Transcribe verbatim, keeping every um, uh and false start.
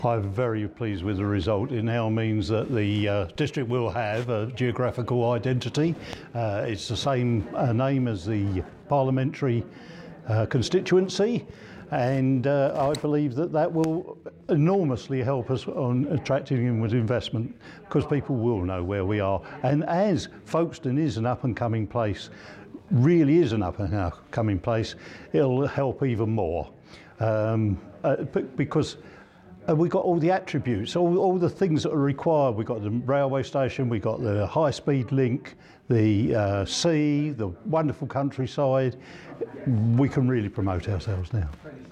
I'm very pleased with the result. It now means that the uh, district will have a geographical identity. Uh, it's the same uh, name as the parliamentary uh, constituency, and uh, I believe that that will enormously help us on attracting inward investment, because people will know where we are. And as Folkestone is an up-and-coming place, really is an up-and-coming place, it'll help even more. Um, uh, because And we've got all the attributes, all, all the things that are required. We've got the railway station, we've got the high-speed link, the uh, sea, the wonderful countryside. We can really promote ourselves now.